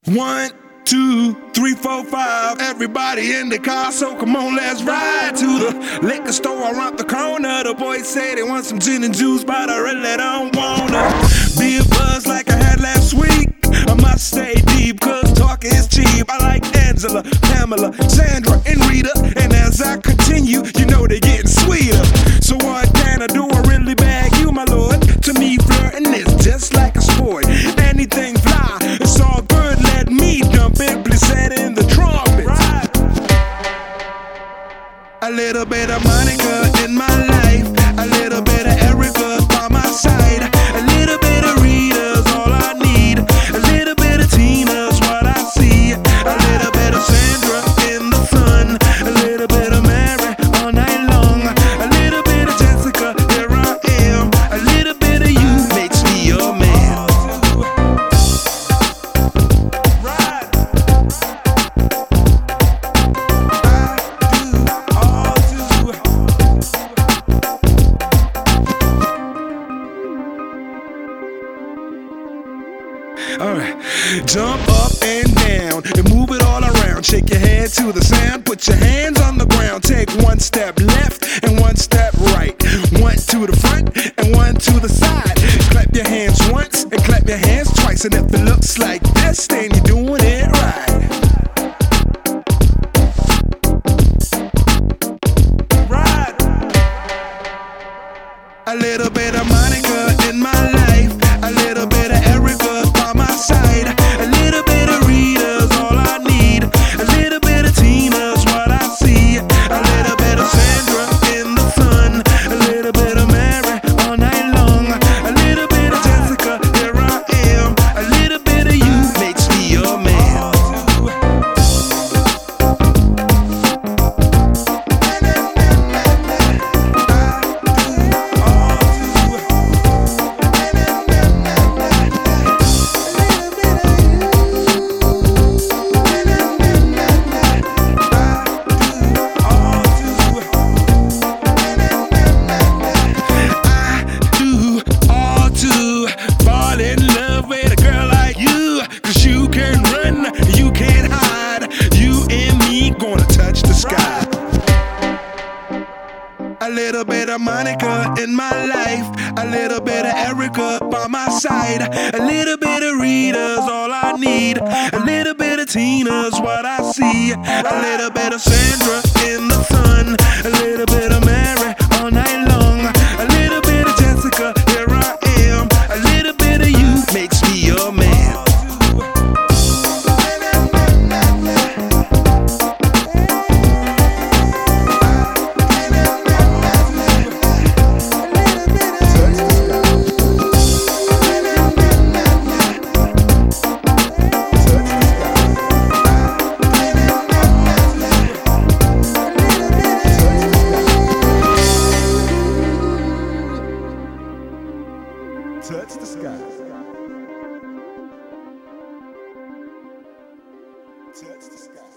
1, 2, 3, 4, 5. Everybody in the car, so come on, let's ride to the liquor store around the corner. The boys say they want some gin and juice, but I really don't wanna be a buzz like I had last week. I must stay deep, cause talk is cheap. I like Angela, Pamela, Sandra, and Rita. And as I continue, you know they're getting sweeter. So what can I do? I really beg you, my lord. To me, flirting is just like a sport. Anything fly, it's all good. Let me dump it, please set in the trumpet. Right. A little bit of Monica in my life, a little bit of Erica by my side, a little bit of Rita's all I need, a little bit of Tina's what I see, a little bit of Sandra in the sun, a little bit of Mary all night long, a little bit of Jessica, here I am, a little bit of you makes me your man. Alright, jump up and down and move it all around. Shake your head to the sound, put your hands on the ground. Take one step left and one step right. One to the front and one to the side. Clap your hands once and clap your hands twice. And if it looks like this, then you're doing it right. Right. A little bit of Monica in my life, a little bit of Erica by my side, a little bit of Rita's all I need, a little bit of Tina's what I see, a little bit of Sandra in the sun, a little bit of Mary all night long, a little bit of Jessica, here I am, a little bit of you makes me your man. A little bit of Monica in my life, a little bit of Erica by my side, a little bit of Rita's all I need, a little bit of Tina's what I see, a little bit of Sandra in the sun, a little bit of Mary all night long, a little bit of Jessica, here I am, a little bit of you makes me your man. Touch the sky. Touch the sky.